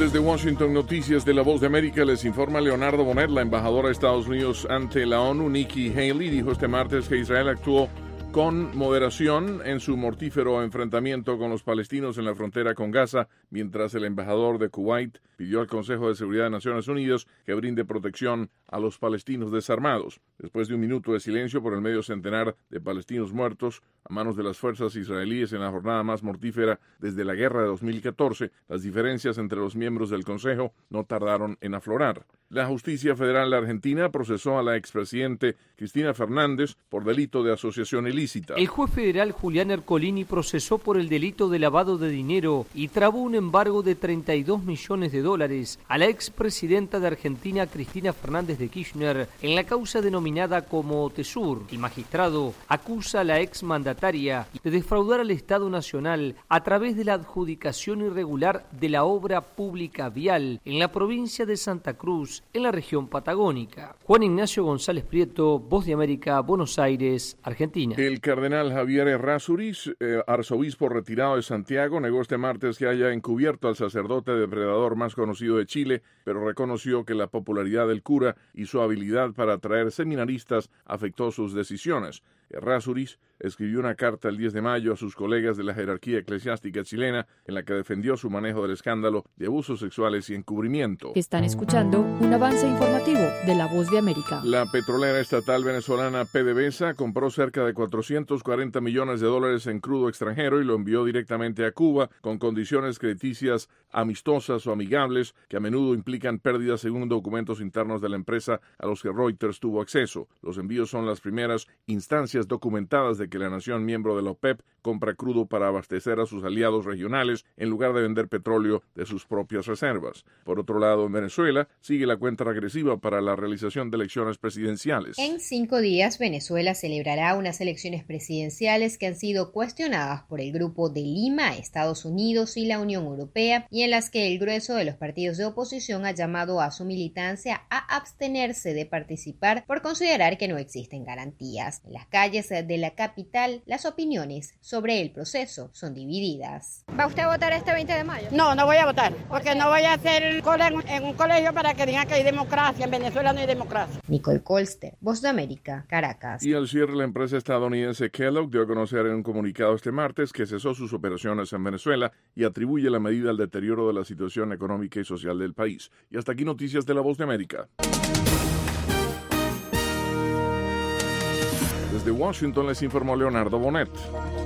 Desde Washington, noticias de La Voz de América, les informa Leonardo Bonet. La embajadora de Estados Unidos ante la ONU, Nikki Haley, dijo este martes que Israel actuó con moderación en su mortífero enfrentamiento con los palestinos en la frontera con Gaza, mientras el embajador de Kuwait pidió al Consejo de Seguridad de Naciones Unidas que brinde protección a los palestinos desarmados. Después de un minuto de silencio por el medio centenar de palestinos muertos a manos de las fuerzas israelíes en la jornada más mortífera desde la guerra de 2014, las diferencias entre los miembros del Consejo no tardaron en aflorar. La Justicia Federal Argentina procesó a la expresidente Cristina Fernández por delito de asociación ilícita. El juez federal Julián Ercolini procesó por el delito de lavado de dinero y trabó un embargo de $32 millones a la expresidenta de Argentina Cristina Fernández de Kirchner en la causa denominada como Tesur. El magistrado acusa a la exmandataria de defraudar al Estado Nacional a través de la adjudicación irregular de la obra pública vial en la provincia de Santa Cruz, en la región patagónica. Juan Ignacio González Prieto, Voz de América, Buenos Aires, Argentina. El cardenal Javier Errázuriz, arzobispo retirado de Santiago, negó este martes que haya encubierto al sacerdote depredador más conocido de Chile, pero reconoció que la popularidad del cura y su habilidad para atraer seminaristas afectó sus decisiones. Errázuriz escribió una carta el 10 de mayo a sus colegas de la jerarquía eclesiástica chilena en la que defendió su manejo del escándalo de abusos sexuales y encubrimiento. Están escuchando un avance informativo de La Voz de América. La petrolera estatal venezolana PDVSA compró cerca de $440 millones en crudo extranjero y lo envió directamente a Cuba con condiciones crediticias amistosas o amigables que a menudo implican pérdidas según documentos internos de la empresa a los que Reuters tuvo acceso. Los envíos son las primeras instancias documentadas de que la nación miembro de la OPEP compra crudo para abastecer a sus aliados regionales en lugar de vender petróleo de sus propias reservas. Por otro lado, en Venezuela sigue la cuenta regresiva para la realización de elecciones presidenciales. En 5 días, Venezuela celebrará unas elecciones presidenciales que han sido cuestionadas por el Grupo de Lima, Estados Unidos y la Unión Europea, y en las que el grueso de los partidos de oposición ha llamado a su militancia a abstenerse de participar por considerar que no existen garantías. En las calles de la capital, las opiniones sobre el proceso son divididas. ¿Va usted a votar este 20 de mayo? No, no voy a votar, porque no voy a hacer cola en un colegio para que digan que hay democracia. En Venezuela no hay democracia. Nicole Colster, Voz de América, Caracas. Y al cierre, la empresa estadounidense Kellogg dio a conocer en un comunicado este martes que cesó sus operaciones en Venezuela y atribuye la medida al deterioro de la situación económica y social del país. Y hasta aquí noticias de La Voz de América. Desde Washington les informó Leonardo Bonet.